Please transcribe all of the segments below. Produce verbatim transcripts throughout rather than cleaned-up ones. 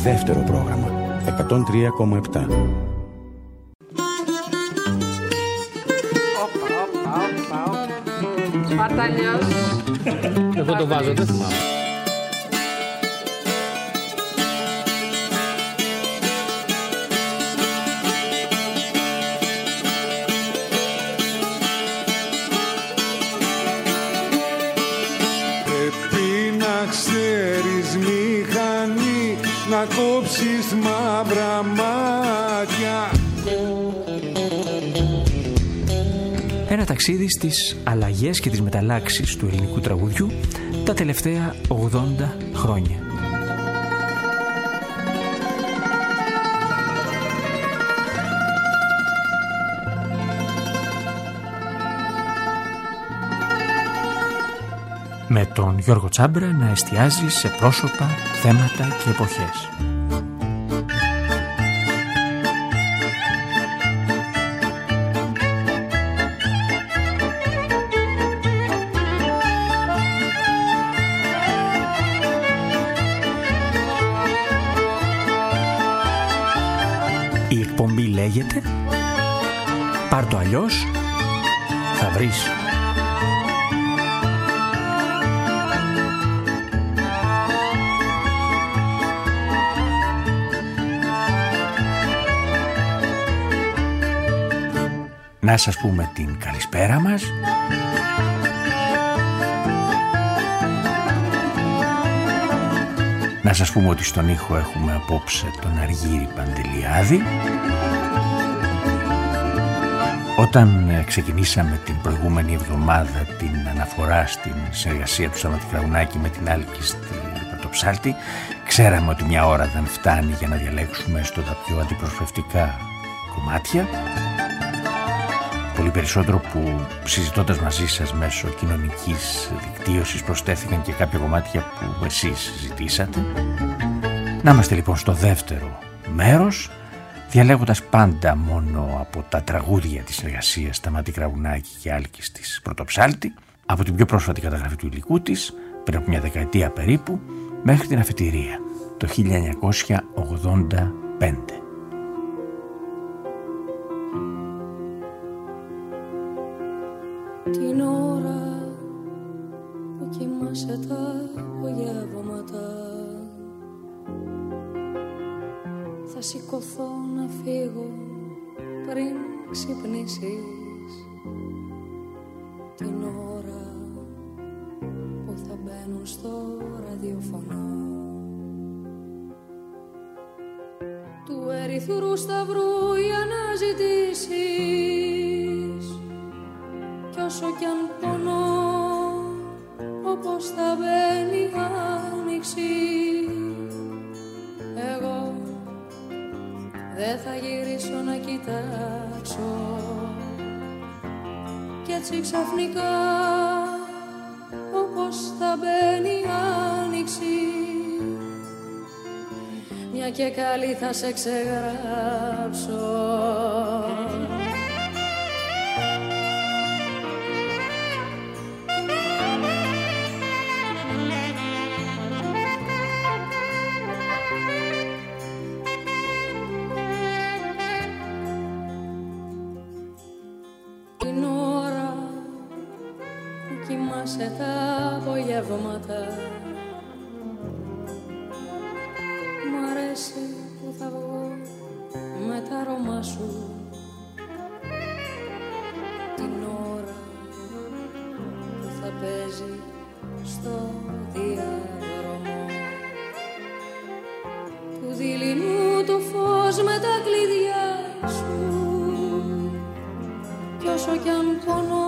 Δεύτερο πρόγραμμα εκατόν τρία κόμμα επτά. Σπαρταλιός. Εγώ το βάζω, δεν θυμάμαι. Πρέπει να ξέρεις μηχανή, να κόψεις μαύρα μάτια. Ένα ταξίδι στις αλλαγές και τις μεταλλάξεις του ελληνικού τραγουδιού τα τελευταία ογδόντα χρόνια. Με τον Γιώργο Τσάμπρα να εστιάζει σε πρόσωπα, θέματα και εποχές. Η εκπομπή λέγεται «Πάρ' το αλλιώς, θα βρεις». Να σας πούμε την καλησπέρα μας. Να σας πούμε ότι στον ήχο έχουμε απόψε τον Αργύρη Παντελιάδη. Όταν ξεκινήσαμε την προηγούμενη εβδομάδα την αναφορά στην συνεργασία του Σταμάτη Κραουνάκη με την Άλκη Πρωτοψάλτη, ξέραμε ότι μια ώρα δεν φτάνει για να διαλέξουμε στο τα πιο αντιπροσωπευτικά κομμάτια. Πολύ περισσότερο που συζητώντας μαζί σας μέσω κοινωνικής δικτύωσης προσθέθηκαν και κάποια κομμάτια που εσείς ζητήσατε. Να είμαστε λοιπόν στο δεύτερο μέρος, διαλέγοντας πάντα μόνο από τα τραγούδια της συνεργασίας Σταμάτη Κραουνάκη και Άλκης της Πρωτοψάλτη, από την πιο πρόσφατη καταγραφή του υλικού της, πριν από μια δεκαετία περίπου, μέχρι την αφετηρία, το χίλια εννιακόσια ογδόντα πέντε. Την ώρα που κοιμάσαι τα απογεύματα, θα σηκωθώ να φύγω πριν ξυπνήσεις. Την ώρα που θα μπαίνουν στο ραδιοφωνό του Ερυθρού Σταυρού οι αναζητήσεις. Κι όσο κι αν πονώ, όπως θα μπαίνει η άνοιξη, εγώ δεν θα γυρίσω να κοιτάξω. Κι έτσι ξαφνικά, όπως θα μπαίνει η άνοιξη, μια και καλή θα σε ξεγράψω. Σε τα απογεύματα μ' αρέσει που θα βγω με τα αρώμα σου. Την ώρα που θα παίζει στο διάδρομο του δειλινού το φως με τα κλειδιά σου. Κι όσο κι αν πονώ,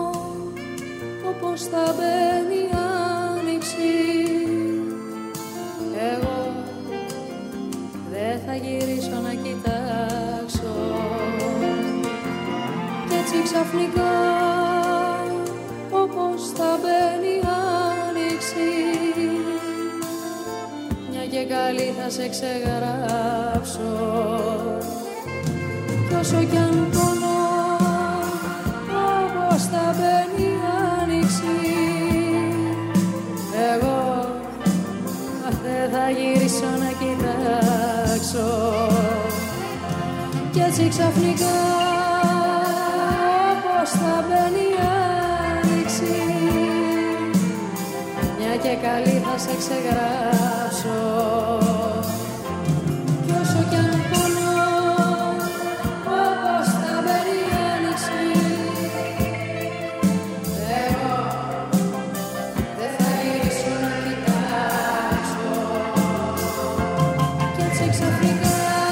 όπως θα μπαίνει η άνοιξη, εγώ δεν θα γυρίσω να κοιτάξω. Κι έτσι ξαφνικά, όπως θα μπαίνει η άνοιξη, μια και καλή θα σε ξεγράψω. Κι όσο κι αν πονώ, όπως θα μπαίνει η άνοιξη, εγώ δεν θα γυρίσω να κοιτάξω. έτσι ξαφνικά όπως θα μπαίνει η άνοιξη, μια και καλή θα σε ξεγράψω. Κι όσο κι αν πονώ όπως θα μπαίνει η άνοιξη, εγώ δεν θα γυρίσω να κοιτάξω. Κι έτσι ξαφνικά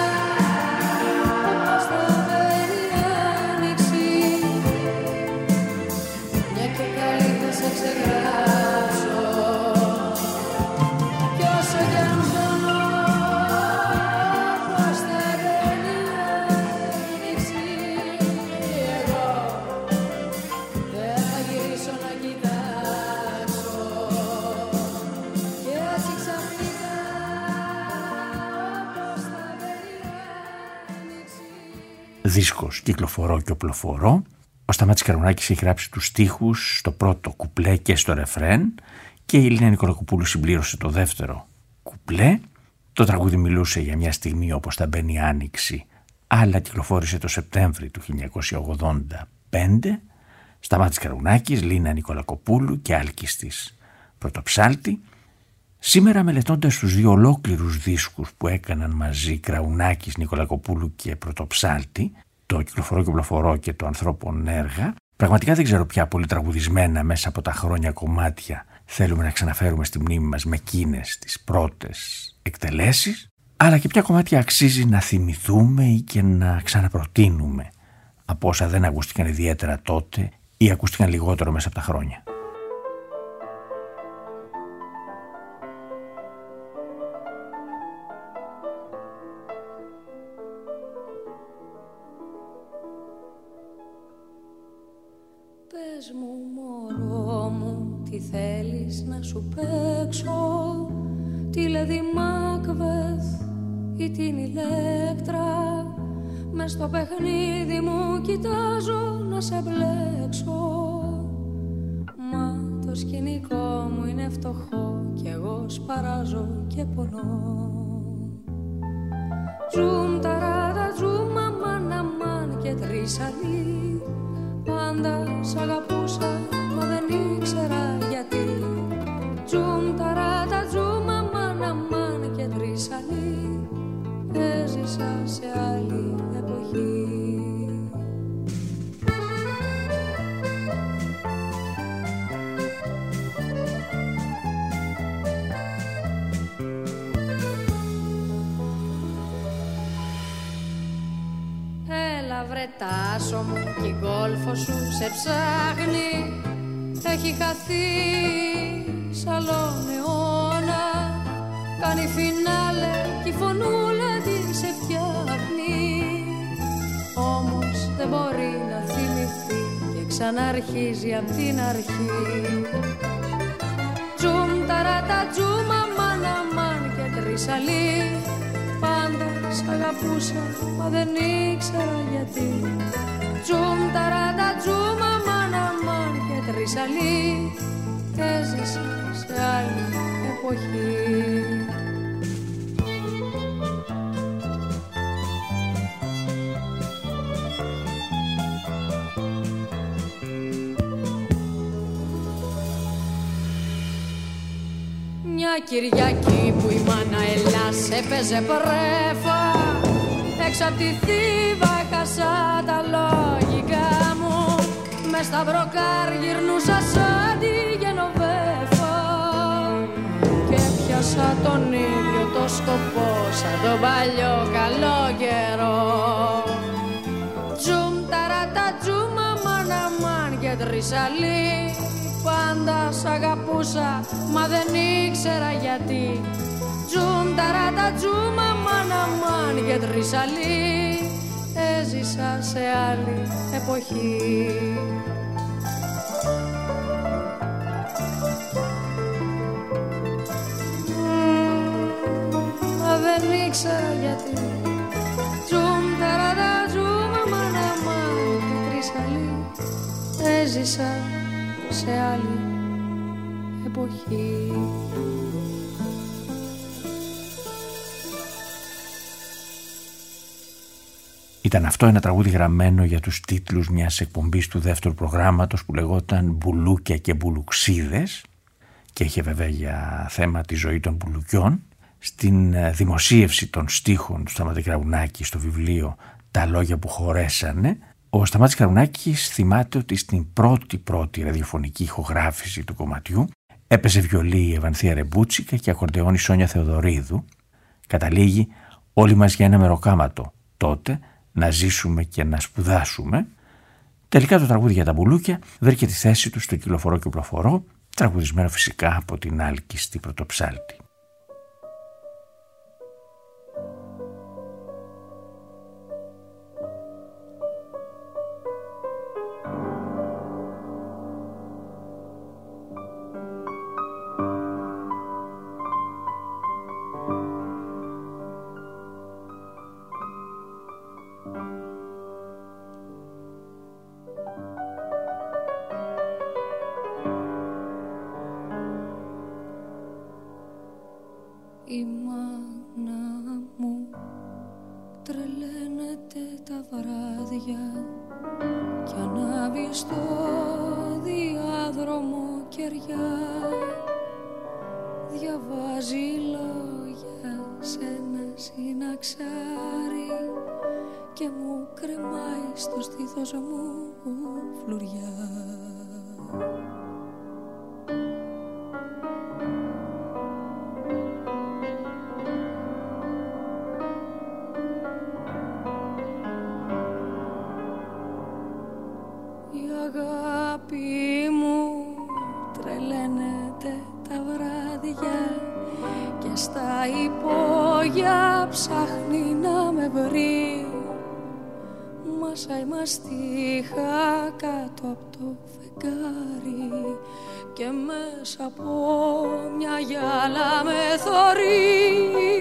δίσκος κυκλοφορώ και οπλοφορώ. Ο Σταμάτης Καρουνάκης έχει γράψει τους στίχους στο πρώτο κουπλέ και στο ρεφρέν και η Λίνα Νικολακοπούλου συμπλήρωσε το δεύτερο κουπλέ. Το τραγούδι μιλούσε για μια στιγμή όπως θα μπαίνει η άνοιξη, αλλά κυκλοφόρησε το Σεπτέμβρη του χίλια εννιακόσια ογδόντα πέντε. Σταμάτης Καρουνάκης, Λίνα Νικολακοπούλου και Άλκης της Πρωτοψάλτη. Σήμερα, μελετώντας τους δύο ολόκληρους δίσκους που έκαναν μαζί Κραουνάκης, Νικολακοπούλου και Πρωτοψάλτη, το Κυκλοφορώ και Οπλοφορώ και το Ανθρώπων Έργα, πραγματικά δεν ξέρω ποια πολύ τραγουδισμένα μέσα από τα χρόνια κομμάτια θέλουμε να ξαναφέρουμε στη μνήμη μας με εκείνες τις πρώτες εκτελέσεις, αλλά και ποια κομμάτια αξίζει να θυμηθούμε ή και να ξαναπροτείνουμε από όσα δεν ακούστηκαν ιδιαίτερα τότε ή ακούστηκαν λιγότερο μέσα από τα χρόνια. Πες μου μωρό μου, τι θέλεις να σου παίξω, τη Lady Macbeth ή την Ηλέκτρα, μες στο παιχνίδι μου κοιτάζω να σε μπλέξω. Μα το σκηνικό μου είναι φτωχό κι εγώ σπαράζω και πονώ. Τζουμ ταράτα τζουμ αμάν αμάν και τρεις αλλοί, πάντα σ' αγαπούσα μα δεν ήξερα γιατί. Τζουμ ταράτα τζουμ αμάν αμάν και τρεις αλλοί, έζησα σε άλλη εποχή. Έλα βρε τάσο μου κι η γκόλφο σου σε ψάχνει, έχει χαθεί σ' άλλον αιώνα, κάνει φινάλε κι η φωνούλα της σε φτιάχνει, όμως δεν μπορεί να θυμηθεί και ξαναρχίζει απ' την αρχή. Τζουμ ταράτα τζουμ αμάν αμάν και τρεις αλλοί, πάντα σ' αγαπούσα μα δεν ήξερα γιατί. Τζουμ ταράτα τζουμ αμάν αμάν και τρεις αλλοί, έζησα σε άλλη εποχή. Μια Κυριακή που η μάνα Ελλάς έπαιζε πρέφα, έξω απ' τη Θήβα χάσα τα λογικά μου, μες στα βροκάρ γυρνούσα σαν τη Γενοβέφα και πιάσα τον ίδιο το σκοπό σαν τον παλιό καλό καιρό. Τζουμ ταράτα τζουμ αμάν αμάν και τρεις αλλοί, πάντα σ' αγαπούσα μα δεν ήξερα γιατί. Τζουμ ταράτα τζουμ αμάν αμάν και τρεις αλλοί, έζησα σε άλλη εποχή. Μα δεν ήξερα γιατί. Τζουμ ταράτα τζουμ αμάν αμάν και τρεις αλλοί, έζησα σε άλλη εποχή. Ήταν αυτό ένα τραγούδι γραμμένο για τους τίτλους μιας εκπομπής του δεύτερου προγράμματος που λεγόταν «Μπουλούκια και μπουλουξίδες» και είχε βέβαια για θέμα τη ζωή των μπουλουκιών. Στην δημοσίευση των στίχων του Σταμάτη Κραουνάκη στο βιβλίο «Τα λόγια που χωρέσανε», ο Σταμάτης Κραουνάκης θυμάται ότι στην πρώτη πρώτη ραδιοφωνική ηχογράφηση του κομματιού έπαιζε βιολί η Ευανθία Ρεμπούτσικα και ακορντεόν η Σόνια Θεοδωρίδου. Καταλήγει «Όλοι μας για ένα μεροκάματο τότε, να ζήσουμε και να σπουδάσουμε». Τελικά το τραγούδι για τα μπουλούκια βρήκε τη θέση του στο Κυκλοφορώ και Οπλοφορώ, τραγουδισμένο φυσικά από την άλκιστη Πρωτοψάλτη. Η μάνα μου τρελαίνεται τα βράδια κι ανάβει στο διάδρομο κεριά, διαβάζει λόγια σε ένα συναξάρι και μου κρεμάει στο στήθος μου φλουριά. Ψάχνει να με βρει, μασάει μαστίχα κάτω από το φεγγάρι και μέσα από μια γυάλα με θωρεί.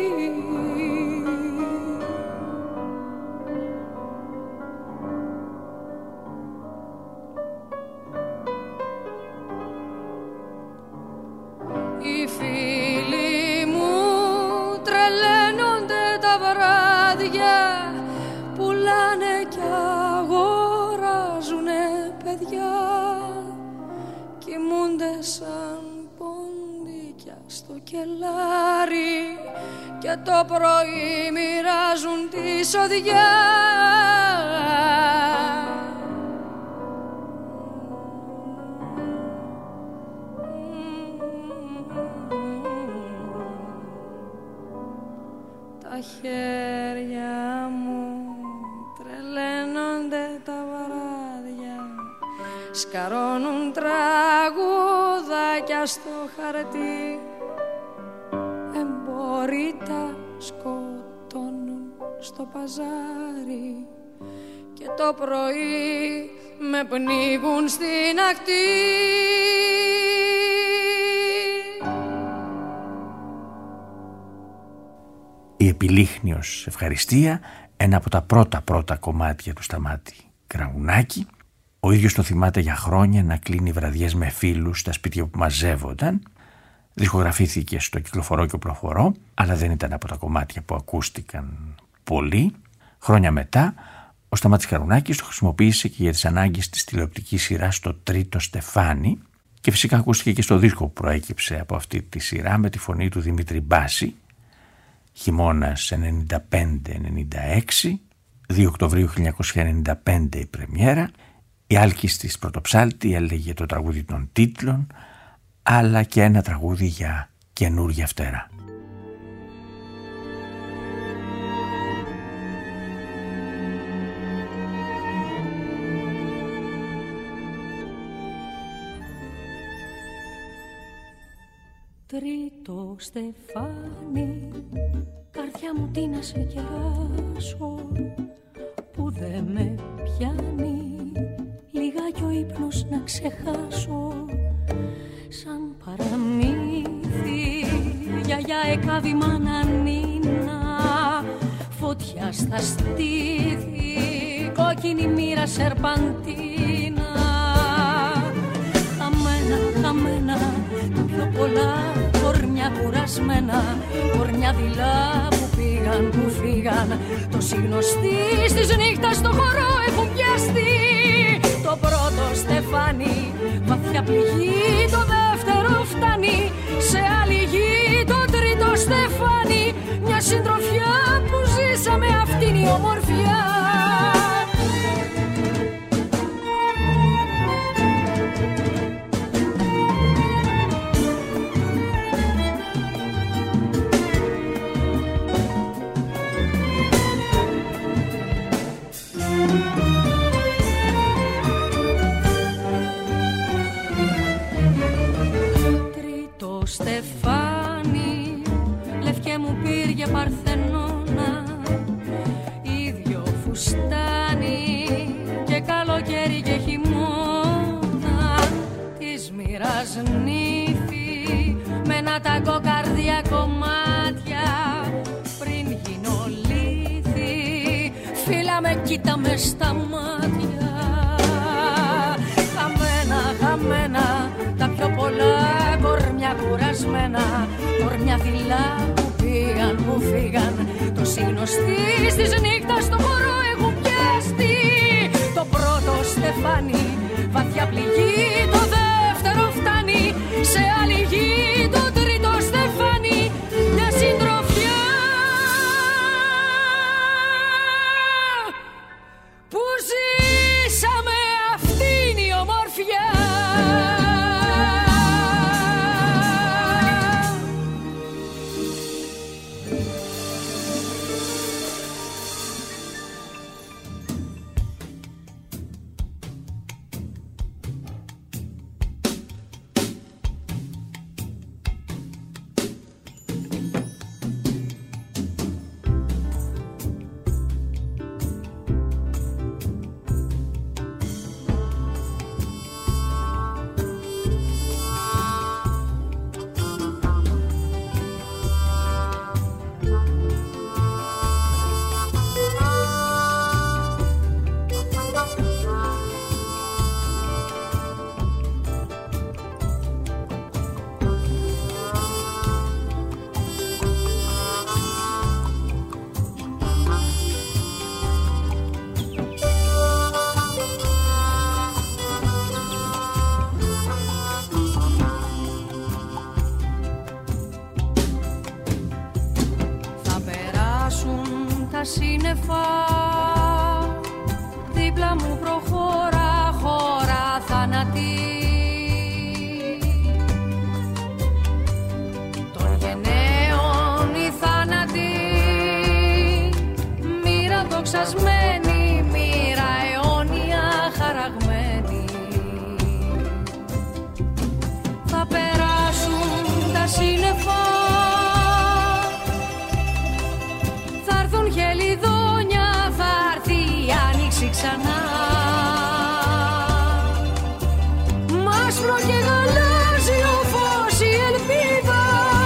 Σαν ποντίκια στο κελάρι και το πρωί μοιράζουν τη σοδιά. Τα χέρια μου τρελαίνονται τα βράδια, σκαρώνουν τραγουδάκια στο χαρτί, εμπόροι τα σκοτώνουν στο παζάρι και το πρωί με πνίγουν στην ακτή. Η Επιλίχνιος Ευχαριστία, ένα από τα πρώτα πρώτα κομμάτια του Σταμάτη Κραουνάκη. Ο ίδιος το θυμάται για χρόνια να κλείνει βραδιές με φίλους στα σπίτια που μαζεύονταν. Δισκογραφήθηκε στο Κυκλοφορώ και Οπλοφορώ, αλλά δεν ήταν από τα κομμάτια που ακούστηκαν πολύ. Χρόνια μετά, ο Σταμάτης Κραουνάκης το χρησιμοποίησε και για τις ανάγκες της τηλεοπτικής σειράς «Το Τρίτο Στεφάνι» και φυσικά ακούστηκε και στο δίσκο που προέκυψε από αυτή τη σειρά με τη φωνή του Δημήτρη Μπάση. Χειμώνας ενενήντα πέντε ενενήντα έξι, δύο Οκτωβρίου χίλια εννιακόσια ενενήντα πέντε η πρεμιέρα. Η άλκιστης Πρωτοψάλτη έλεγε το τραγούδι των τίτλων, αλλά και ένα τραγούδι για καινούργια φτερά. Τρίτο στεφάνι, καρδιά μου τι να σε κεράσω, που δε με πιάνει λιγάκι ο ύπνος να ξεχάσω. Σαν παραμύθι, γιαγιά εκάβει μάνα νίνα, φωτιά στα στήθη, κόκκινη μοίρα σερπαντίνα. Χαμένα, χαμένα, του πιο πολλά κορμιά κουρασμένα, κορμιά δειλά που φύγαν, που φύγαν. Το συγνωστής της νύχτας στο χώρο έχουν πιαστεί. Το πρώτο στεφάνι, βαθιά πληγή, το δεύτερο φτάνει. Σε άλλη γη το τρίτο στεφάνι. Μια συντροφιά που ζήσαμε, αυτήν η ομορφιά. Στεφάνι, λευκέ μου πήρε Παρθενώνα, ίδιο φουστάνι και καλοκαίρι και χειμώνα. Της μοίρας νύφη με ένα ταγκό καρδιά κομμάτια. Πριν γίνω λύθη, φίλα με κοίτα με στα μάτια. Χαμένα, χαμένα τα πιο πολλά κορμιά κουρασμένα, κορμιά δειλά που πήγαν, που φύγαν. Το συγνωστής της νύχτας στο χώρο έχουν πιαστεί. Το πρώτο στεφάνι, βαθιά πληγή, το δεύτερο φτάνει. Σε άλλη γη το τρίτο στεφάνι. Μια συντροφιά που ζήσαμε, αυτήν η ομορφιά. Σύννεφα δίπλα μου προχώρα, χώρα θάνατη. Των γενναίων η θάνατη, μοίρα δοξασμένη, μοίρα αιώνια χαραγμένη. Θα περάσουν τα σύννεφα, χελιδόνια, θα έρθει η άνοιξη ξανά. Μαύρο και γαλάζιο φως η ελπίδα,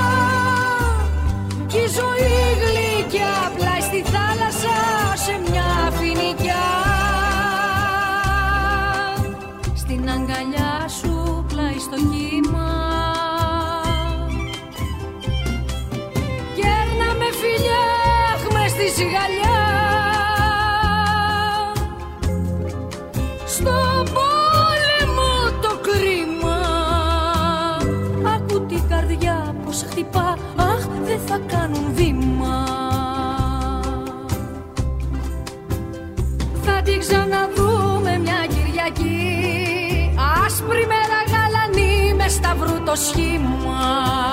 κι η ζωή γλυκιά πλάι στη θάλασσα σε μια φοινικιά. Στην αγκαλιά σου πλάι στο κύμα, κέρνα με φιλιά στη σιγαλιά. Στο πόλεμο το κρίμα, ακού την καρδιά πως χτυπά, αχ δεν θα κάνουν βήμα. Θα την ξαναδούμε μια Κυριακή, άσπρη μέρα γαλανή με σταυρού το σχήμα.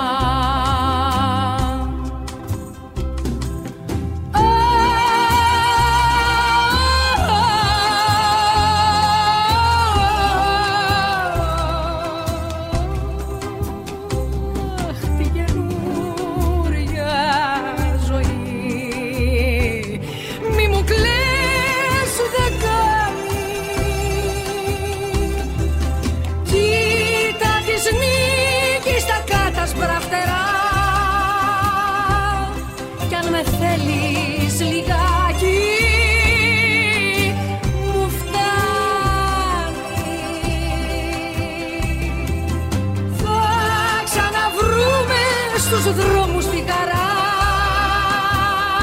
Θέλεις λιγάκι, μου φτάνει. Θα ξαναβρούμε στους δρόμους τη χαρά,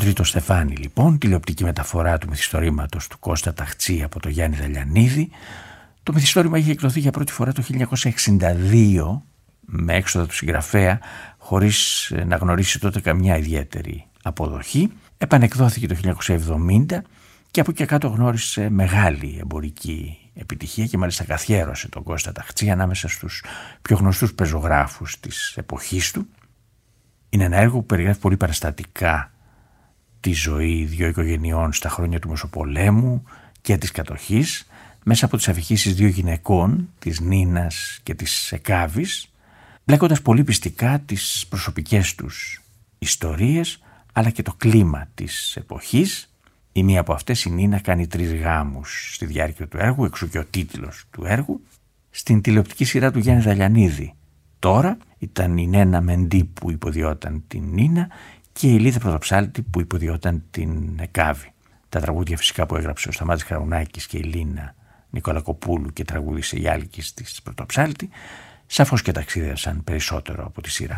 τρίτο στεφάνι λοιπόν, τηλεοπτική μεταφορά του μυθιστορήματος του Κώστα Ταχτσή από τον Γιάννη Δαλιανίδη. Το μυθιστόρημα είχε εκδοθεί για πρώτη φορά το χίλια εννιακόσια εξήντα δύο με έξοδα του συγγραφέα, χωρίς να γνωρίσει τότε καμιά ιδιαίτερη αποδοχή. Επανεκδόθηκε το χίλια εννιακόσια εβδομήντα και από εκεί κάτω γνώρισε μεγάλη εμπορική επιτυχία και μάλιστα καθιέρωσε τον Κώστα Ταχτσή ανάμεσα στους πιο γνωστούς πεζογράφους της εποχής του. Είναι ένα έργο που περιγράφει πολύ παραστατικά τη ζωή δύο οικογενειών στα χρόνια του Μεσοπολέμου και της κατοχής, μέσα από τις αφηγήσεις δύο γυναικών, της Νίνας και της Εκάβης, μπλέκοντας πολύ πιστικά τις προσωπικές τους ιστορίες αλλά και το κλίμα της εποχής. Η μία από αυτές, η Νίνα, κάνει τρεις γάμους στη διάρκεια του έργου, εξού και ο τίτλος του έργου. Στην τηλεοπτική σειρά του Γιάννη Δαλιανίδη τώρα ήταν η Νένα Μεντή που υποδιόταν την Νίνα και η Λίδα Πρωτοψάλτη που υποδιόταν την Εκάβη. Τα τραγούδια φυσικά που έγραψε ο Σταμάτης Χαρουνάκης και η Λίνα Νικολακοπούλου και τραγούδισε η Άλκης της Πρωτοψάλτη, σαφώς και ταξίδευσαν περισσότερο από τη σειρά.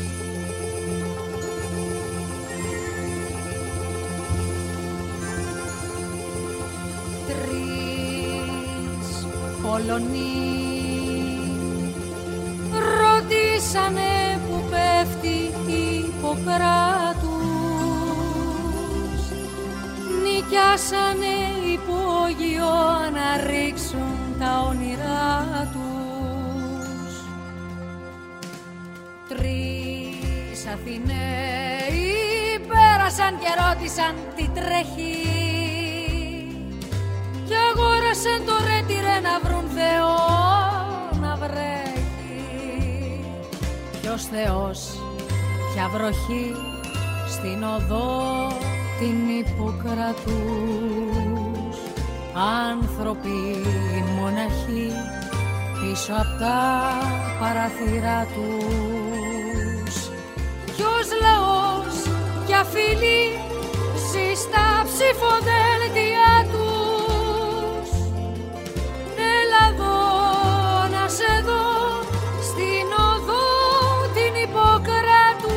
Τρεις Πολωνοί ρωτήσανε που πέφτει η Ιπποκράτους, νοικιάσανε υπόγειο να ρίξουν τα όνειρά τους. Τρεις Αθηναίοι πέρασαν και ρώτησαν τι τρέχει κι αγόρασαν το ρέτυρε να βρουν Θεό να βρέχει. Ποιος Θεός, ποια βροχή στην οδό την Ιπποκρατούς. Άνθρωποι μοναχοί πίσω απ' τα παραθύρα τους. Ποιος λαός, ποια φίλη ζει στα ψηφοδέλτια τους. Έλα εδώ να σε δω στην οδό την Ιπποκρατούς.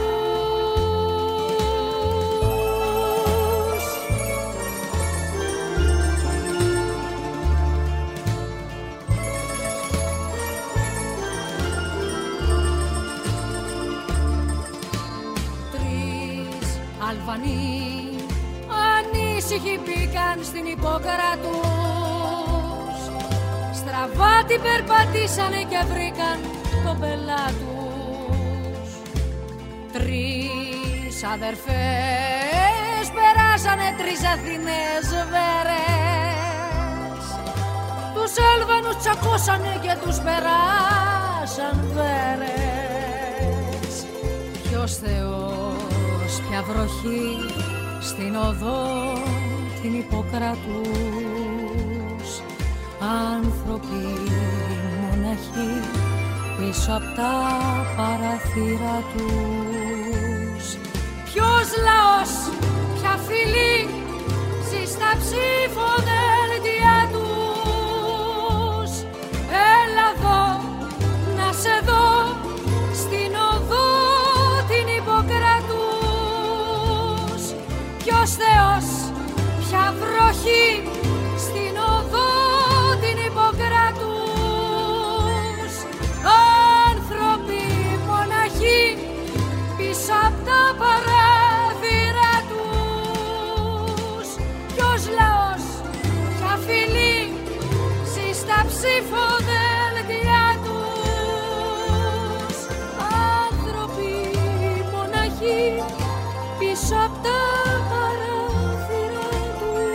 Αλβανοί ανήσυχοι μπήκαν στην Ιπποκρατούς. Στραβά την περπατήσανε και βρήκαν τον πελάτους. Τρεις αδερφές περάσανε τρεις Αθηνές βέρες. Τους Άλβανους τσακώσανε και τους περάσαν βέρες. Ποιος Θεός, ποια βροχή στην οδό την Ιπποκρατούς. Άνθρωποι μοναχοί πίσω απ' τα παραθύρα τους. Ποιος λαός, ποια φυλή ζει στα ψηφοδέλτια τους. Έλα εδώ να σε δω στην οδό την Ιπποκρατούς. Ποιος Θεός, ποια βροχή στην οδό την Ιπποκρατούς. Άνθρωποι μοναχοί πίσω απ' τα παράθυρα τους. Ποιος λαός, ποια φυλή ζει στα ψηφοδέλτια τους. Άνθρωποι μοναχοί πίσω απ' τα παράθυρα τους.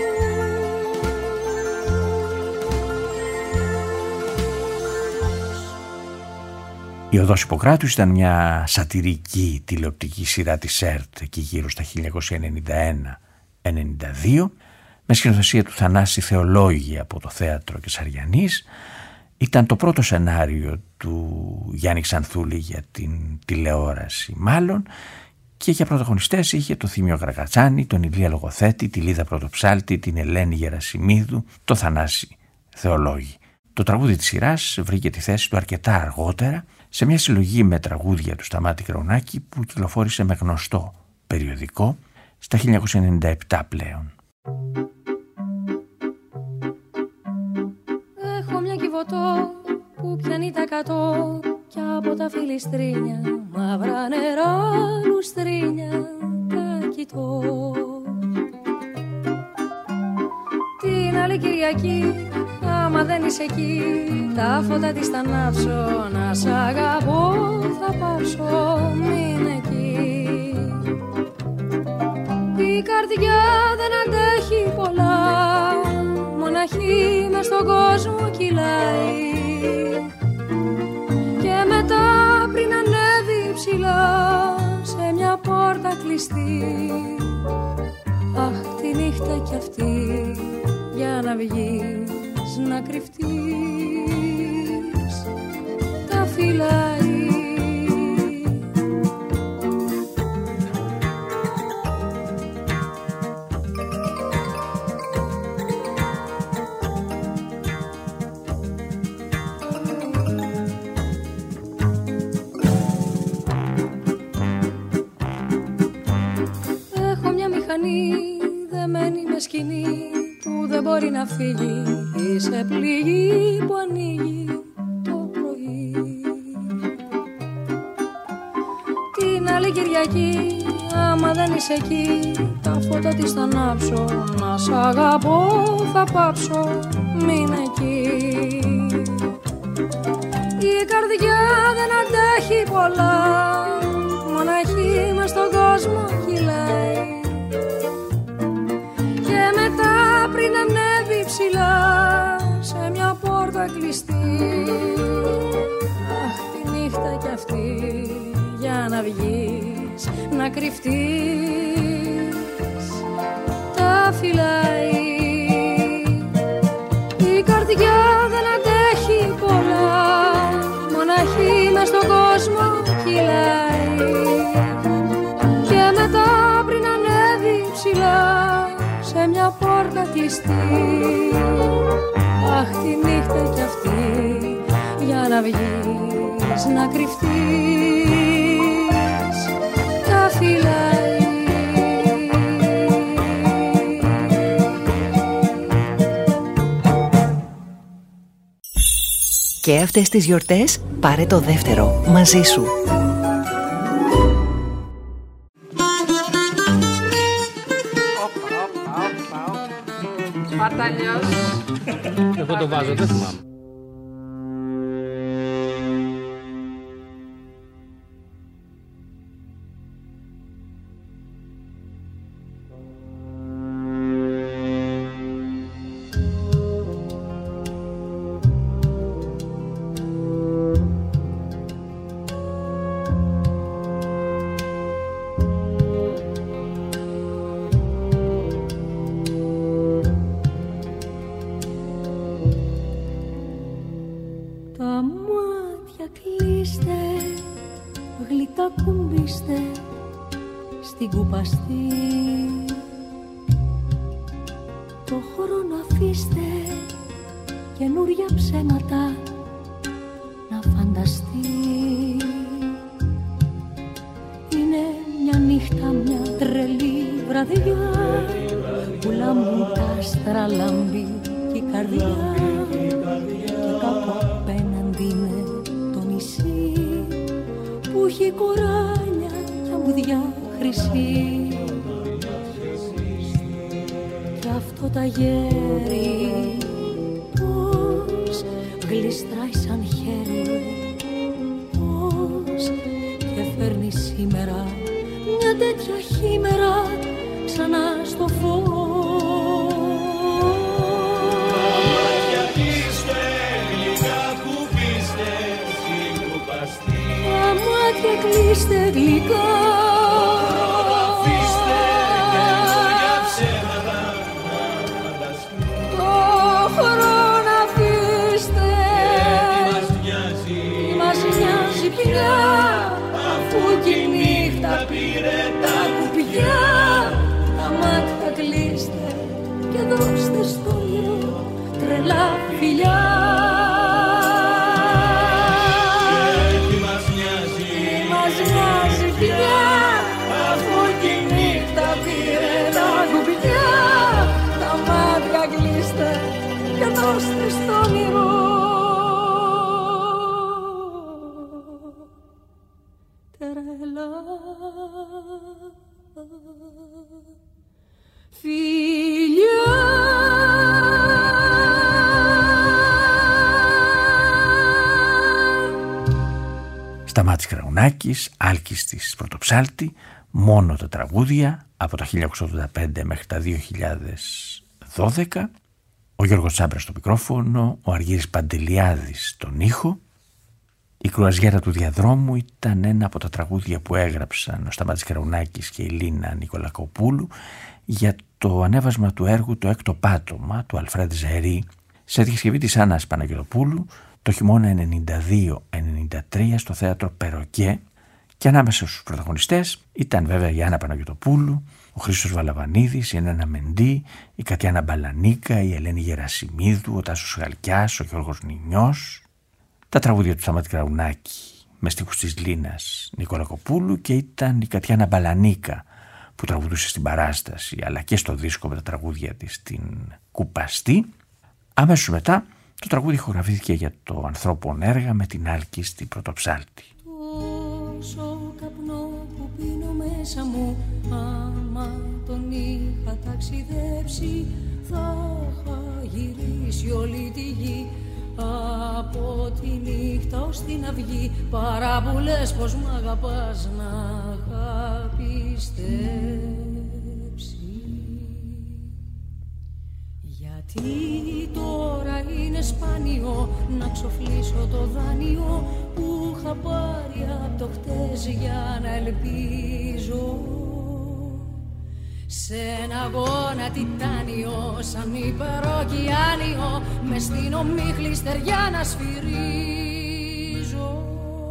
Η Οδός Ιπποκράτους ήταν μια σατιρική τηλεοπτική σειρά της ΕΡΤ εκεί γύρω στα χίλια εννιακόσια ενενήντα ένα ενενήντα δύο με σκηνοθεσία του Θανάση Θεολόγη από το Θέατρο Κεσαριανής. Ήταν το πρώτο σενάριο του Γιάννη Ξανθούλη για την τηλεόραση μάλλον και για πρωταγωνιστές είχε το Θήμιο Γραγατσάνη, τον Ηλία Λογοθέτη, τη Λίδα Πρωτοψάλτη, την Ελένη Γερασιμίδου, το Θανάση Θεολόγη. Το τραγούδι της σειράς βρήκε τη θέση του αρκετά αργότερα σε μια συλλογή με τραγούδια του Σταμάτη Χαρουνάκη που κυκλοφόρησε με γνωστό περιοδικό στα χίλια εννιακόσια ενενήντα επτά πλέον. Έχω μια κυβωτό που πιάνει τα κατώ κι από τα φιλιστρίνια μαύρα νερά λουστρίνια τα κοιτώ. Την άλλη Κυριακή άμα δεν είσαι εκεί τα φώτα της θα ανάψω, να σ' αγαπώ θα πάψω, μην εκεί. Η καρδιά δεν αντέχει πολλά, μοναχή μες στον κόσμο κυλάει. Και μετά πριν ανέβει ψηλά σε μια πόρτα κλειστή, αχ τη νύχτα κι αυτή για να βγεις να κρυφτείς τα φυλάει. Έχω μια μηχανή δεμένη με σκηνή που δεν μπορεί να φύγει, είσαι πληγή που ανοίγει το πρωί. Την άλλη Κυριακή άμα δεν είσαι εκεί τα φώτα της θα ανάψω, να σ' αγαπώ θα πάψω, μην εκεί. Η καρδιά δεν αντέχει πολλά, μοναχή μες στον κόσμο κυλάει. Και μετά πριν ανέβει ψηλά σε μια πόρτα κλειστή, αχ τη νύχτα κι αυτή για να βγεις να κρυφτείς τα φυλάει. Η καρδιά δεν αντέχει πολλά, μοναχή μες στον κόσμο κυλάει. Και μετά πριν ανέβει ψηλά σε μια πόρτα κλειστή, αχ τη νύχτα κι αυτή για να βγεις να κρυφτείς τα φυλάει. Και αυτές τις γιορτές πάρε το δεύτερο μαζί σου. Παταλιός. Εγώ το βάζω, δεν θυμάμαι. Στην κουπαστή το χώρο να αφήστε, καινούρια ψέματα να φανταστεί. Είναι μια νύχτα, μια τρελή βραδιά που λάμπουν τα άστρα, λάμπει και η καρδιά, και κάπου απέναντι είναι το νησί που έχει κοράλια και αμμουδιά χρυσή. Κι αυτό τα γέρι πώς γλιστράει σαν χέρι, πώς και φέρνει σήμερα μια τέτοια χήμερα ξανά στο φως. Μάτια κλείστε, γλυκά κουπίστε στην κουπαστή. Τα μάτια κλείστε γλυκά, αφήστε καινούρια ψέματα να φανταστεί. το χρόνο αφήστε, τι μας νοιάζει, τι μας νοιάζει πια, αφού κι η νύχτα πήρε τα κουπιά. Τα μάτια κλείστε και δώστε στο όνειρο τρελά φιλιά. τι μας νοιάζει, Τι μας νοιάζει φιλιά. Σταμάτης Κραουνάκης, Άλκης της Πρωτοψάλτη, μόνο τα τραγούδια από το χίλια οκτακόσια ογδόντα πέντε μέχρι τα δύο χιλιάδες δώδεκα. Ο Γιώργος Τσάμπρας στο μικρόφωνο, ο Αργύρης Παντελιάδης στον ήχο. Η κρουαζιέρα του διαδρόμου ήταν ένα από τα τραγούδια που έγραψαν ο Σταμάτης Κραουνάκης και η Λίνα Νικολακοπούλου για το ανέβασμα του έργου «Το έκτο πάτωμα» του Αλφρέντ Ζερή σε διασκευή της Άννας Παναγιωτοπούλου το χειμώνα ενενήντα δύο ενενήντα τρία στο θέατρο Περοκέ, και ανάμεσα στους πρωταγωνιστές ήταν βέβαια η Άννα Παναγιωτοπούλου, ο Χρήστος Βαλαβανίδης, η Ελένα Μεντή, η Κατιάνα Μπαλανίκα, η Ελένη Γερασιμίδου, ο Τάσος Γαλκιάς, ο Γιώργος Νινιός. Τα τραγούδια του Σταμάτη Κραουνάκη με στίχους της Λίνας Νικολακοπούλου, και ήταν η Κατιάνα Μπαλανίκα που τραγουδούσε στην παράσταση αλλά και στο δίσκο με τα τραγούδια της στην Κουπαστή. Αμέσως μετά το τραγούδι ηχογραφήθηκε για το Ανθρώπων Έργα με την Άλκη στην Πρωτοψάλτη. Τόσο καπνό που πίνω μέσα μου, άμα τον είχα ταξιδέψει, θα είχα γυρίσει όλη τη γη. Από τη νύχτα ως την αυγή, παρά που λες πως μ' αγαπάς να είχα πιστέψει. Γιατί τώρα είναι σπάνιο να ξοφλήσω το δάνειο που είχα πάρει απ' το χτες για να ελπίζω σε ένα αγώνα τιτάνιο, σαν υπεροκειάνιο, μες στην ομίχλη στεριά να σφυρίζω.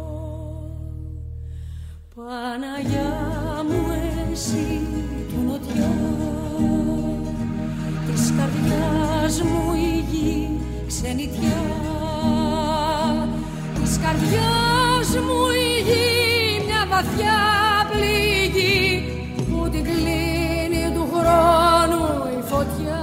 Παναγιά μου εσύ του νοτιά, της καρδιάς μου η γη ξενιτιά, της καρδιάς μου η γη μια βαθιά πληγή που την κλείνει του χρόνου η φωτιά.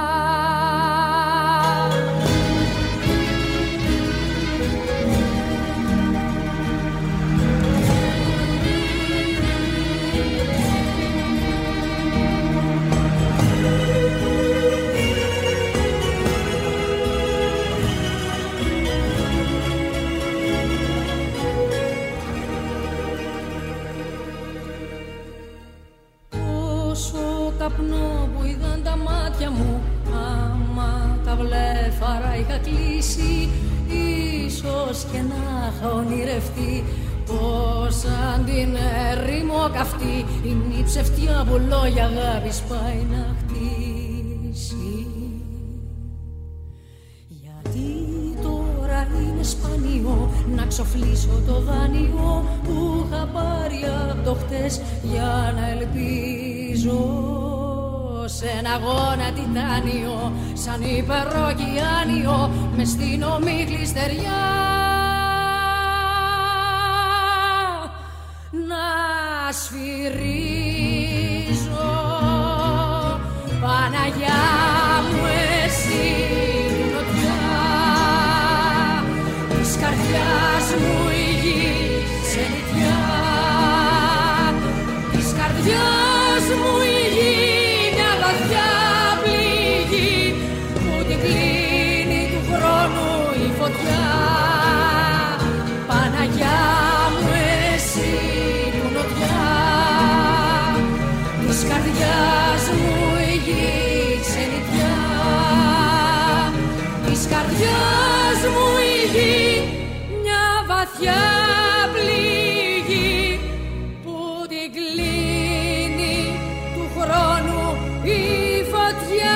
Καπνό που είδαν τα μάτια μου, άμα τα βλέφαρα είχα κλείσει, ίσως και να είχα ονειρευτεί πως σαν την έρημο καυτή η μη ψευτιά που λόγια αγάπης πάει να χτίσει. Γιατί τώρα είναι σπάνιο να ξοφλήσω το δάνειο που είχα πάρει απ' το χτες για να ελπίζω σε ένα αγώνα τιτάνιο, σαν υπεροκειάνιο, μες στην ομίχλη στεριά να σφυρίζω. Παναγιά μου εσύ νοτιά, της καρδιάς μου η γη ξενιτιά, της καρδιάς μου η γη βαθιά πληγή που την κλείνει του χρόνου η φωτιά. Παναγιά μου εσύ του νοτιά, της καρδιάς μου η γη ξενιτιά, της καρδιάς μου η γη μια βαθιά πληγή που την κλείνει του χρόνου η φωτιά.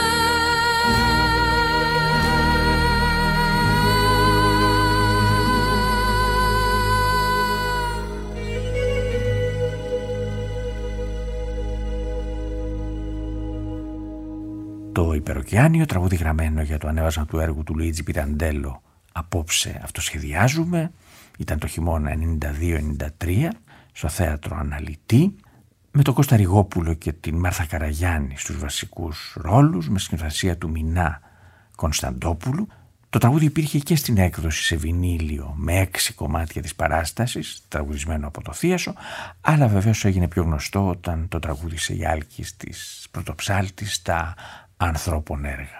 Το Υπεροκειάνιο, τραγούδι γραμμένο για το ανέβασμα του έργου του Λουίτζι Πιραντέλο «Απόψε αυτοσχεδιάζουμε», ήταν το χειμώνα ενενήντα δύο ενενήντα τρία στο θέατρο Αναλυτή, με τον Κώστα Ριγόπουλο και την Μάρθα Καραγιάννη στους βασικούς ρόλους, με σκηνοθεσία του Μινά Κωνσταντόπουλου. Το τραγούδι υπήρχε και στην έκδοση σε βινίλιο με έξι κομμάτια της παράστασης, τραγουδισμένο από το Θίασο, αλλά βεβαίως έγινε πιο γνωστό όταν το τραγούδισε η Άλκης της Πρωτοψάλτη στα Ανθρώπων Έργα.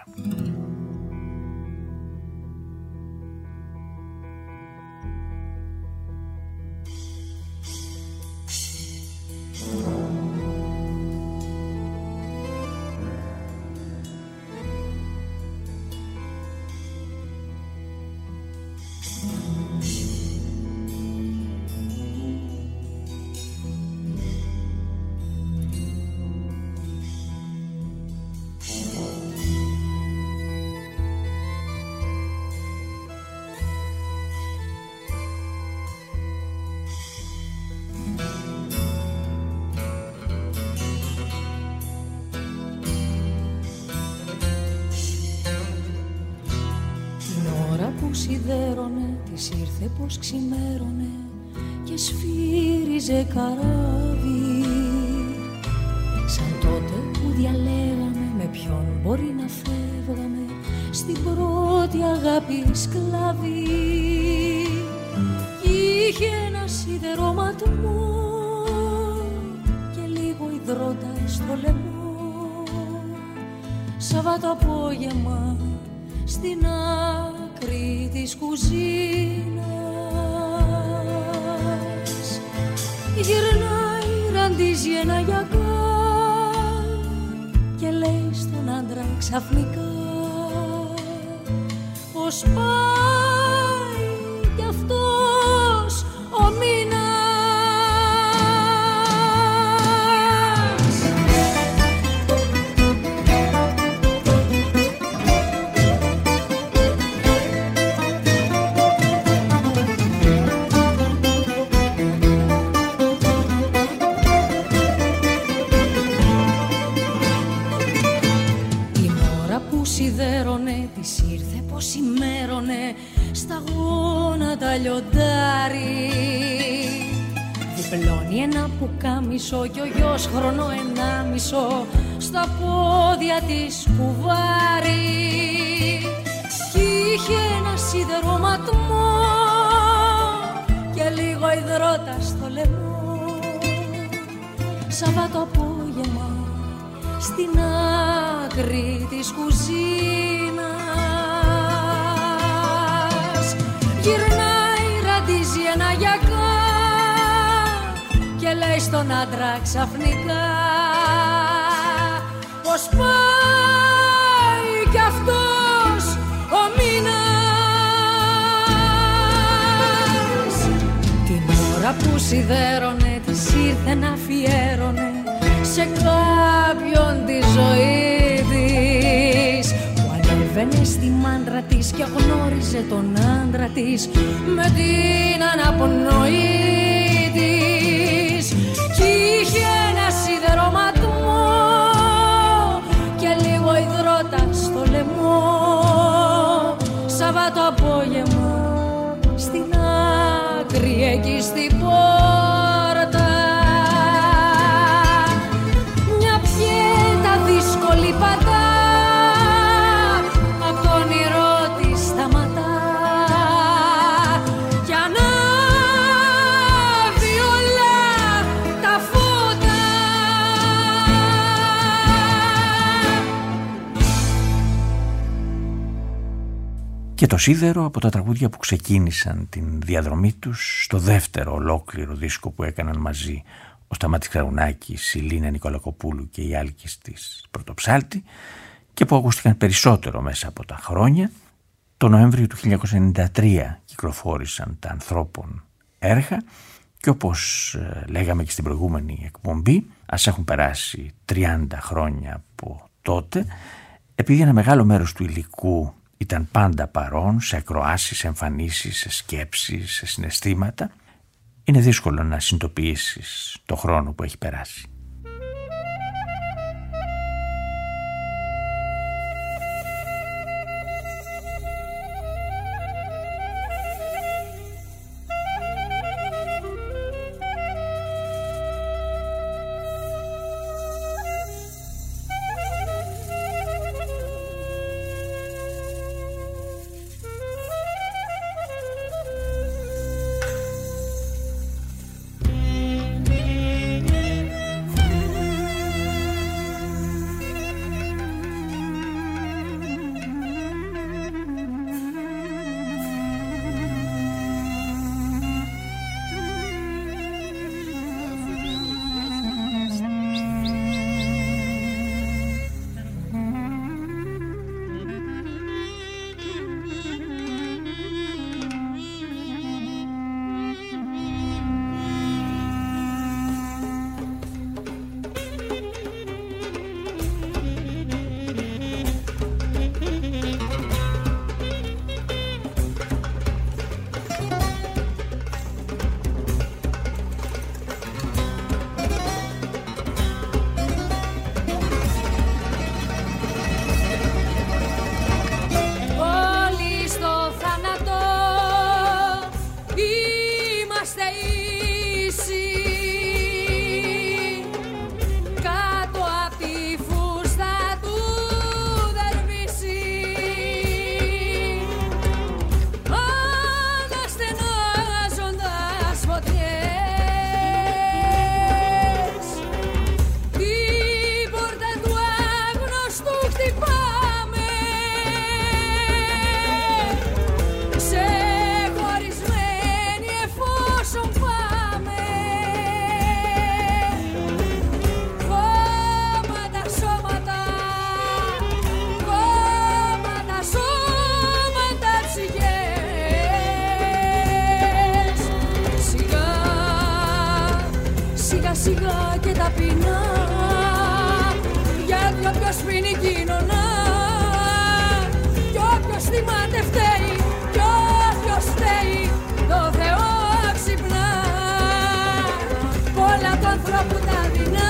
σιδέρωνε, της ήρθε πως ξημέρωνε και σφύριζε καράβι. Σαν τότε που διαλέγαμε με ποιον μπορεί να φεύγαμε στην πρώτη αγάπη σκλάβη. Είχε ένα σιδερώματμό και λίγο υδρότα στο λαιμό. Σαββάτο απόγευμα στην άκρη της κουζίνας γυρνάει, ραντίζει ένα γιακά και λέει στον άντρα ξαφνικά πως πάει κι αυτός ο μήνας. Σιδέρωνε, της ήρθε πως ημέρωνε στα γόνατα λιοντάρι. Διπλώνει ένα πουκάμισο κι ο γιος χρονό ενάμισο στα πόδια της κουβάρι. Κι είχε ένα σιδερώματμό και λίγο υδρότα στο λαιμό. Σαββάτο απόγευμα στην άκρη της κουζίνας γυρνάει, ραντίζει ένα γιακά και λέει στον άντρα ξαφνικά πως πάει κι αυτός ο μήνας. Την ώρα που σιδέρωνε, της ήρθε να αφιέρωνε σε κάποιον τη ζωή της που ανέβαινε στη μάντρα της και γνώριζε τον άντρα της με την αναπνοή της. Κι είχε ένα σιδερώματμό και λίγο υδρότα στο λαιμό. Σαββάτο απόγευμα στην άκρη εκεί στην πόρτα δύσκολη πατά απ' το όνειρό της σταματά κι ανάβει όλα τα φώτα. Και το σίδερο από τα τραγούδια που ξεκίνησαν την διαδρομή τους στο δεύτερο ολόκληρο δίσκο που έκαναν μαζί ο Σταμάτης Κραουνάκης, η Λίνα Νικολακοπούλου και η Άλκης της Πρωτοψάλτη και που ακούστηκαν περισσότερο μέσα από τα χρόνια. Το Νοέμβριο του χίλια εννιακόσια ενενήντα τρία κυκλοφόρησαν τα Ανθρώπων έργα και όπως λέγαμε και στην προηγούμενη εκπομπή, ας έχουν περάσει τριάντα χρόνια από τότε, επειδή ένα μεγάλο μέρος του υλικού ήταν πάντα παρόν σε ακροάσεις, σε εμφανίσεις, σε σκέψεις, σε συναισθήματα, είναι δύσκολο να συνειδητοποιήσεις το χρόνο που έχει περάσει. κοινωνά. Κι όποιος θυμάται φταίει, κι όποιος φταίει το Θεό ξυπνά. Πολλά του ανθρώπου τα δεινά,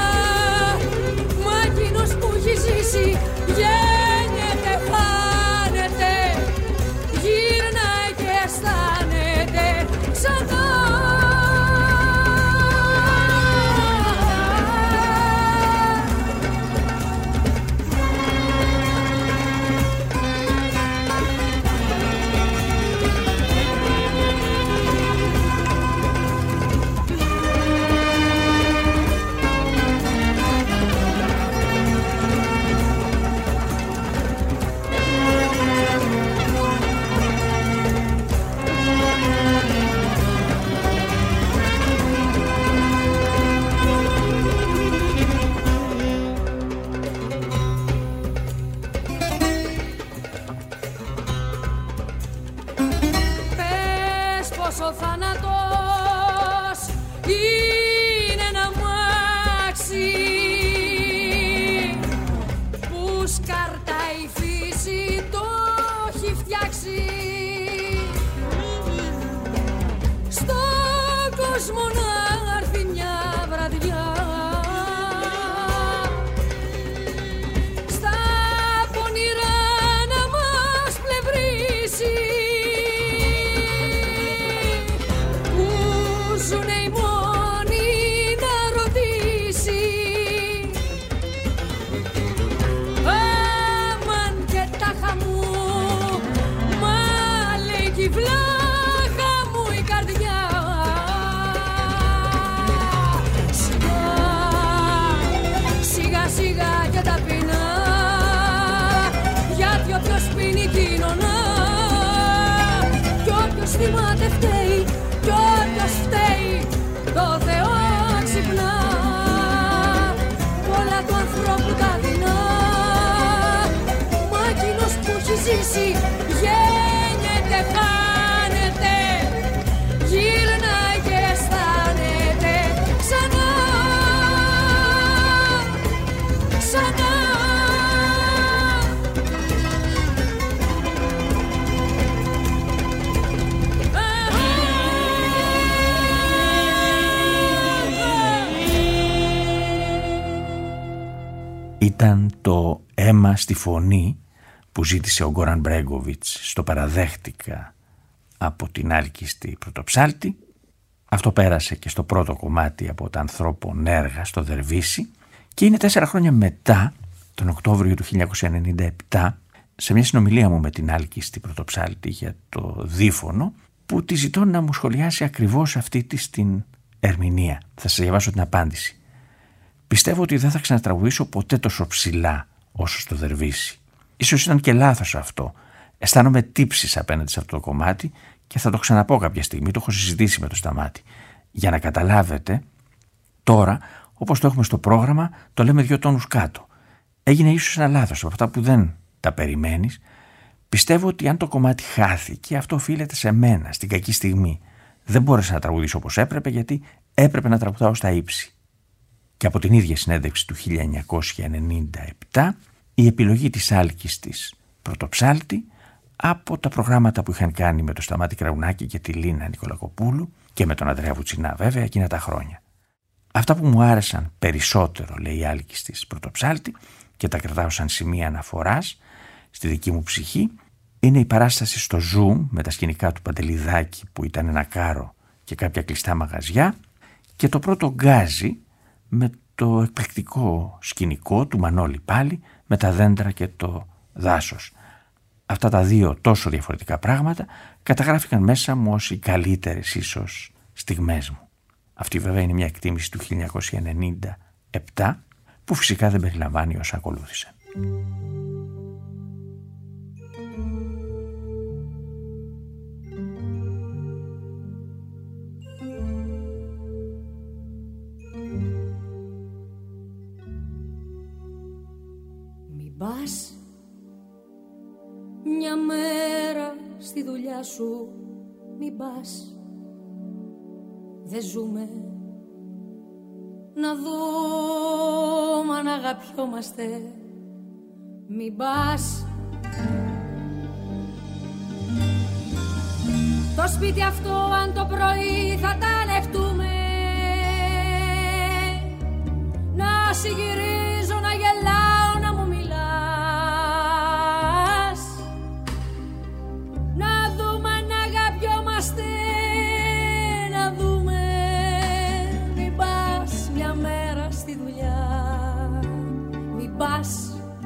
μα εκείνος που έχει ζήσει γέννεται, χάνεται, γυρνάει και αισθάνεται ξανά. Ο θάνατος είναι ένα μάξι που σκαρτά η φύση το έχει φτιάξει. Στον κόσμο να έρθει μια βραδιά, στα πονηρά να μας πλευρίσει. Ζουνε οι μόνοι να ρωτήσει, αμάν και τάχα μου, μα λέει κι η βλάχα μου η καρδιά. Σιγά, σιγά σιγά και ταπεινά, γιατί όποιος πίνει κοινωνά. Κι όποιος θυμάται φταίει, κι όποιος φταίει το Θεό ξυπνά. Πολλά του ανθρώπου τα δεινά, μα εκείνος που έχει ζήσει γέννεται, χάνεται, γυρνάει και αισθάνεται ξανά, ξανά. Ήταν το «Αίμα στη φωνή» που ζήτησε ο Γκόραν Μπρέγκοβιτς στο «Παραδέχτηκα» από την άλκιστη Πρωτοψάλτη. Αυτό πέρασε και στο πρώτο κομμάτι από τα ανθρώπων έργα στο Δερβίσι και είναι τέσσερα χρόνια μετά, τον Οκτώβριο του χίλια εννιακόσια ενενήντα επτά, σε μια συνομιλία μου με την άλκιστη Πρωτοψάλτη για το Δίφωνο, που τη ζητώ να μου σχολιάσει ακριβώς αυτή της την ερμηνεία. Θα σας διαβάσω την απάντηση. Πιστεύω ότι δεν θα ξανατραγουδήσω ποτέ τόσο ψηλά όσο στο Δερβίσι. Ίσως ήταν και λάθος αυτό. Αισθάνομαι τύψεις απέναντι σε αυτό το κομμάτι και θα το ξαναπώ κάποια στιγμή. Το έχω συζητήσει με το Σταμάτη. Για να καταλάβετε, τώρα, όπως το έχουμε στο πρόγραμμα, το λέμε δύο τόνους κάτω. Έγινε ίσως ένα λάθος από αυτά που δεν τα περιμένεις. Πιστεύω ότι αν το κομμάτι χάθηκε, αυτό οφείλεται σε μένα, στην κακή στιγμή. Δεν μπόρεσα να τραγουδήσω όπως έπρεπε, γιατί έπρεπε να τραγουδάω στα ύψη. Και από την ίδια συνέντευξη του χίλια εννιακόσια ενενήντα επτά, η επιλογή της άλκιστης Πρωτοψάλτη από τα προγράμματα που είχαν κάνει με το Σταμάτη Κραουνάκη και τη Λίνα Νικολακοπούλου και με τον Ανδρέα Βουτσινά βέβαια εκείνα τα χρόνια. Αυτά που μου άρεσαν περισσότερο, λέει η άλκιστης Πρωτοψάλτη, και τα κρατάω σαν σημεία αναφοράς στη δική μου ψυχή, είναι η παράσταση στο Zoom με τα σκηνικά του Παντελιδάκη που ήταν ένα κάρο και κάποια κλειστά μαγαζιά, και το πρώτο γκάζι με το εκπληκτικό σκηνικό του Μανώλη πάλι, με τα δέντρα και το δάσος. Αυτά τα δύο τόσο διαφορετικά πράγματα καταγράφηκαν μέσα μου ως οι καλύτερες ίσως στιγμές μου. Αυτή βέβαια είναι μια εκτίμηση του χίλια εννιακόσια ενενήντα επτά που φυσικά δεν περιλαμβάνει όσα ακολούθησαν. Μην πας μια μέρα στη δουλειά σου, μην πας. Δεν ζούμε να δούμε αν αγαπιόμαστε. Μην πας. Το σπίτι αυτό αν το πρωί θα τα ανεχτούμε, να συγυρίζω, να γελάω, να μου μιλάς, να δούμε να αγαπιόμαστε, να δούμε. Μην πας μια μέρα στη δουλειά, μην πας.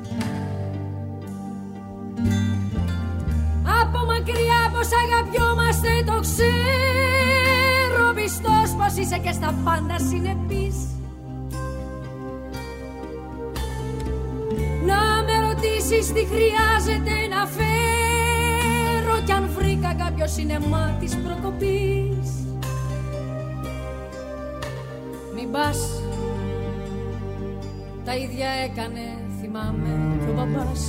Από μακριά πως αγαπιόμαστε το ξέρω, πιστός πως είσαι και στα πάντα συνεπής. Να με ρωτήσεις τι χρειάζεται να φέρω, κι αν βρήκα κάποιο σινεμά της προκοπής. Μην πας, τα ίδια έκανε θυμάμαι κι ο μπαμπάς.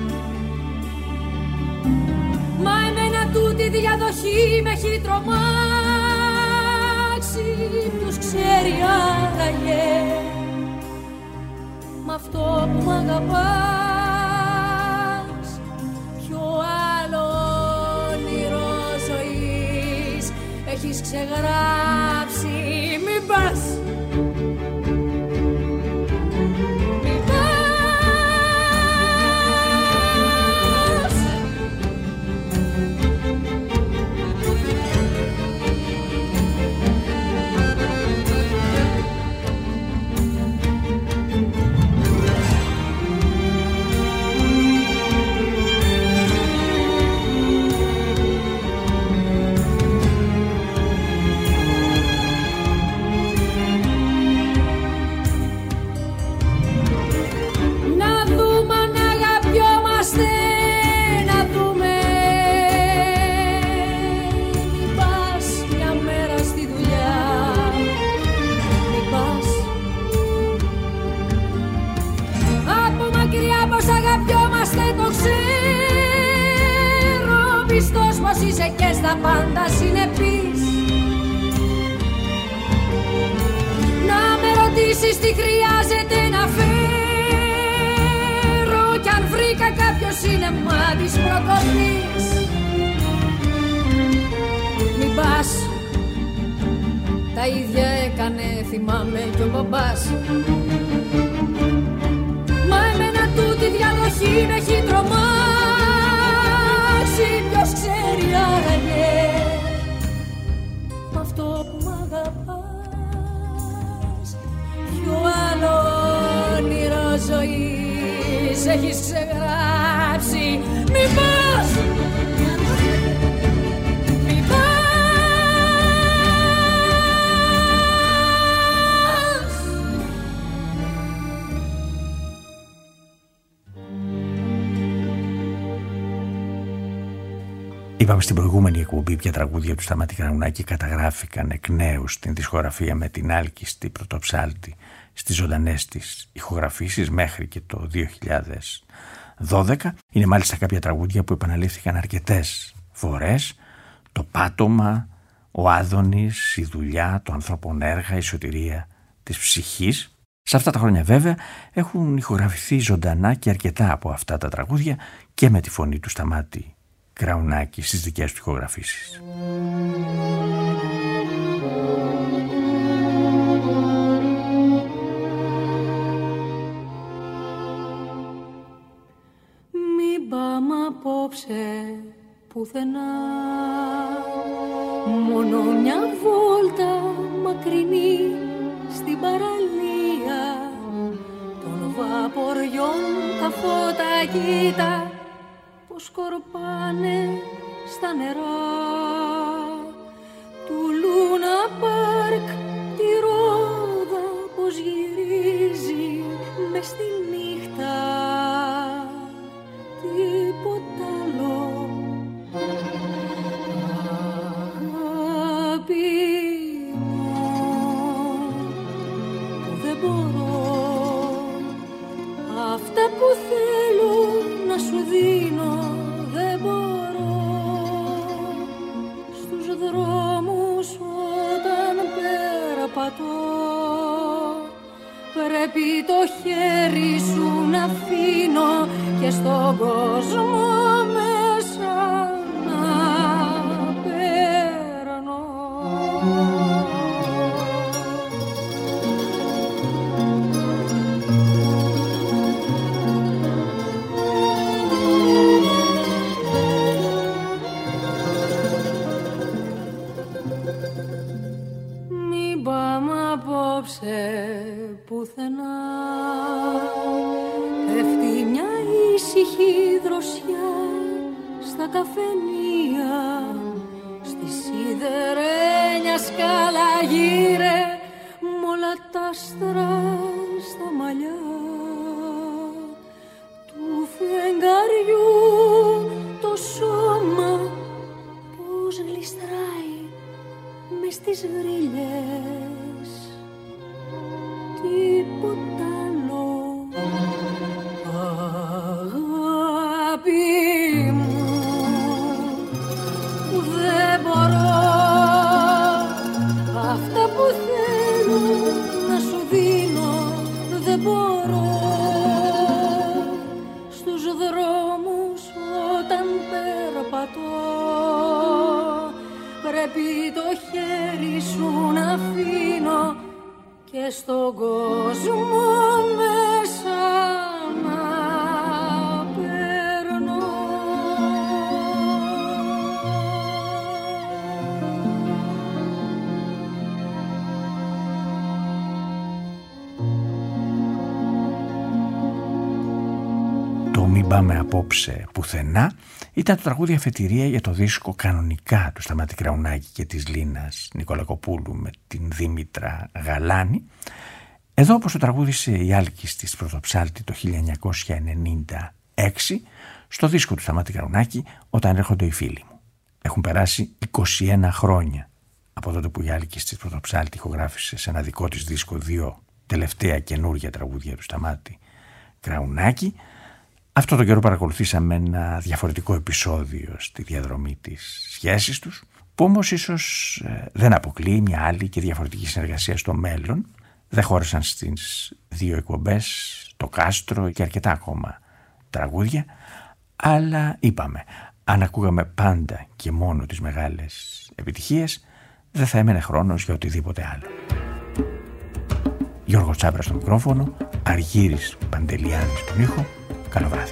Μα εμένα τούτη διαδοχή με έχει τρομάξει. Ποιος ξέρει άραγε μ' αυτό που μ' αγαπάς, ποιο άλλο όνειρο ζωής έχεις ξεγράψει. Μην πας. Είσαι και στα πάντα συνεπής. Να με ρωτήσεις τι χρειάζεται να φέρω, κι αν βρήκα κάποιο σινεμά της προκοπής. Μην πας, τα ίδια έκανε θυμάμαι κι ο μπαμπάς. Μα εμένα τούτη διαδοχή με έχει τρομάξει. Ποιος ξέρει άραγε μ' αυτό που μ' αγαπάς, ποιο άλλο όνειρο ζωής έχεις ξεγράψει. Μην πας. Μην πας. Είπαμε στην προηγούμενη εκπομπή ποια τραγούδια του Σταμάτη Κραουνάκη καταγράφηκαν εκ νέου στην δισκογραφία με την άλκιστη πρωτοψάλτη στις ζωντανές της ηχογραφήσεις μέχρι και το δύο χιλιάδες δώδεκα. Είναι μάλιστα κάποια τραγούδια που επαναλήφθηκαν αρκετές φορές. Το πάτωμα, ο Άδωνης, η δουλειά, το ανθρώπον έργα, η σωτηρία της ψυχής. Σε αυτά τα χρόνια βέβαια έχουν ηχογραφηθεί ζωντανά και αρκετά από αυτά τα τραγούδια και με τη φωνή του Σταμάτη Κραουνάκη στις δικές του ηχογραφήσεις. Μην πάμε απόψε πουθενά, μόνο μια βόλτα μακρινή στην παραλία των βαποριών τα φώτα κοίτα πως σκορπάνε στα νερά του Λούνα Πάρκ, τη ρόδα πως γυρίζει μες στη νύχτα, τίποτα άλλο. Αγάπη μου που δεν μπορώ, αυτά που θέλω να σου δίνω δεν μπορώ. Στους δρόμους όταν περπατώ πρέπει το χέρι σου να και στον κόσμο μέσα να περνώ. Μην πάμε απόψε πουθενά, πέφτει μια ήσυχη δροσιά στα καφενεία, στη σιδερένια σκάλα γύρε μ' όλα τα άστρα στα μαλλιά του φεγγαριού. Το σώμα πως γλιστράει μες στις γρίλες, τίποτα άλλο. Αγάπη μου, δεν μπορώ αυτά που θέλω να σου δίνω, δεν μπορώ. Στους δρόμους όταν περπατώ πρέπει το χέρι σου να αφήνω και στον κόσμο μέσα να περνώ. Το «Μην πάμε απόψε πουθενά» ήταν το τραγούδι αφετηρία για το δίσκο «Κανονικά» του Σταμάτη Κραουνάκη και της Λίνας Νικολακοπούλου με την Δήμητρα Γαλάνη. Εδώ, όπως το τραγούδισε η Άλκης της Πρωτοψάλτη το χίλια εννιακόσια ενενήντα έξι, στο δίσκο του Σταμάτη Κραουνάκη «Όταν έρχονται οι φίλοι μου». Έχουν περάσει είκοσι ένα χρόνια από τότε που η Άλκης της Πρωτοψάλτη ηχογράφησε σε ένα δικό της δίσκο δύο τελευταία καινούργια τραγούδια του Σταμάτη Κραουνάκη. Αυτό τον καιρό παρακολουθήσαμε ένα διαφορετικό επεισόδιο στη διαδρομή της σχέσης τους, που όμως ίσως ε, δεν αποκλείει μια άλλη και διαφορετική συνεργασία στο μέλλον. Δεν χώρεσαν στις δύο εκπομπές το Κάστρο και αρκετά ακόμα τραγούδια, αλλά είπαμε, αν ακούγαμε πάντα και μόνο τις μεγάλες επιτυχίες, δεν θα έμενε χρόνος για οτιδήποτε άλλο. Γιώργος Τσάμπρας στο μικρόφωνο, Αργύρης Παντελιάδης στον ήχο. Καλό βράδυ.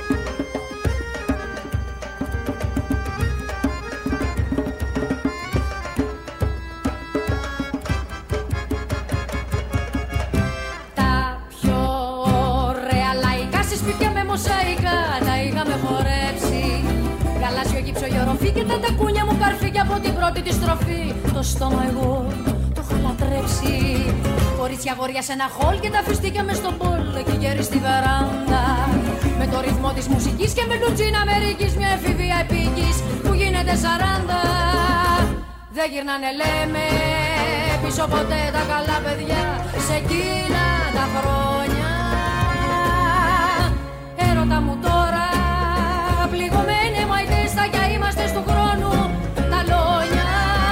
Τα πιο ωραία λαϊκά σε σπίτια με μοσαϊκά τα είχαμε χορέψει. Γαλάζιο γύψο η οροφή και τα τακούνια μου καρφί και από την πρώτη τη στροφή. Το στόμα εγώ το είχα λατρέψει. Κορίτσια αγόρια σε ένα χολ και τα φιστίκια μες στον πόλ και γέρι στη βεράντα. Με το ρυθμό της μουσικής και με λουτζίνα Αμερικής, μια εφηβεία επίκης που γίνεται σαράντα. Δεν γυρνάνε λέμε πίσω ποτέ τα καλά παιδιά σε εκείνα τα χρόνια. Έρωτα μου τώρα πληγωμένοι μαϊτές θα κι είμαστε του χρόνου τα λόνια.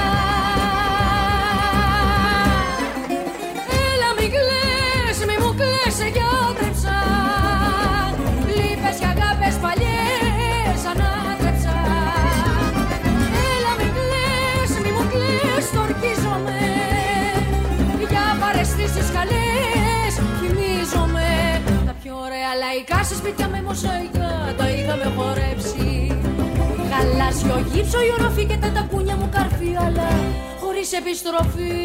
Έλα μη κλαις, μη μου κλαις και άντρεψα. Λύπες και αγάπες παλιές ανάτρεψα. Έλα μη κλαις, μη μου κλαις, τορκίζομαι. Για παρεστήσεις καλές θυμίζομαι. Τα πιο ωραία λαϊκά σε σπίτια με μοσαϊκά τα είχαμε χορέψει. Γαλάζιο γύψο η οροφή και τα τακούνια μου καρφί, αλλά χωρίς επιστροφή.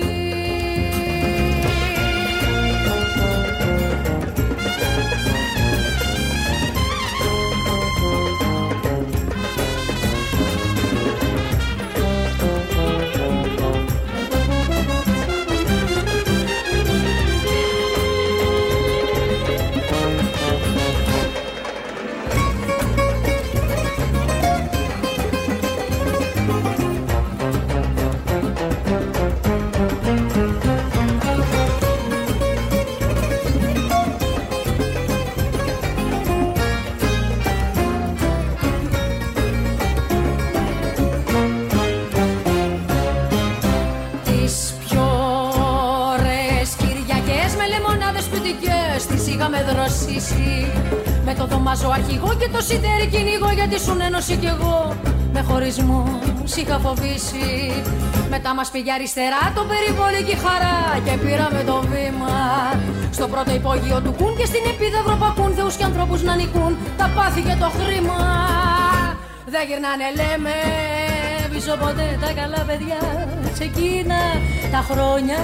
ονομάζω αρχηγό και το σιτέρι κυνηγώ, γιατί σου ένωση κι εγώ με χωρισμό σ' είχα φοβήσει. Μετά μας πήγε αριστερά το περιβόλι και η χαρά και πήραμε το βήμα στο πρώτο υπόγειο του κουν και στην επίδαυρο παπούν θεούς και ανθρώπους να νικούν τα πάθη και το χρήμα. Δεν γυρνάνε λέμε πίσω ποτέ τα καλά παιδιά σε εκείνα τα χρόνια.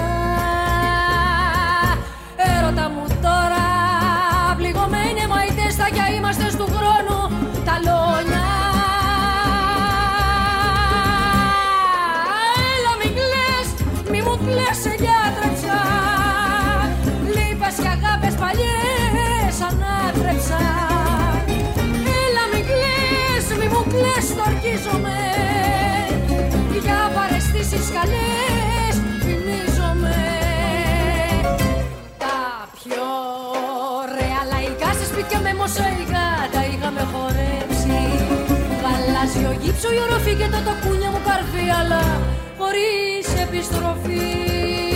Έρωτα μου τώρα πληγωμένοι μαϊτές θα κι είμαστε του χρόνου τα λόνια. Έλα μην κλαις, μη μου κλαις σε γιατρέψα, λύπες και αγάπες παλιές ανάτρεψα. Έλα μην κλαις, μη μου κλαις, το ορκίζομαι, για παραισθήσεις καλές θυμίζομαι. Τα πιο ωραία λαϊκά σε σπίτια με μοσαϊκά τα είχαμε χορέψει. Γαλάζιο γύψο η οροφή και το τοκούνια μου καρφί, αλλά χωρίς επιστροφή.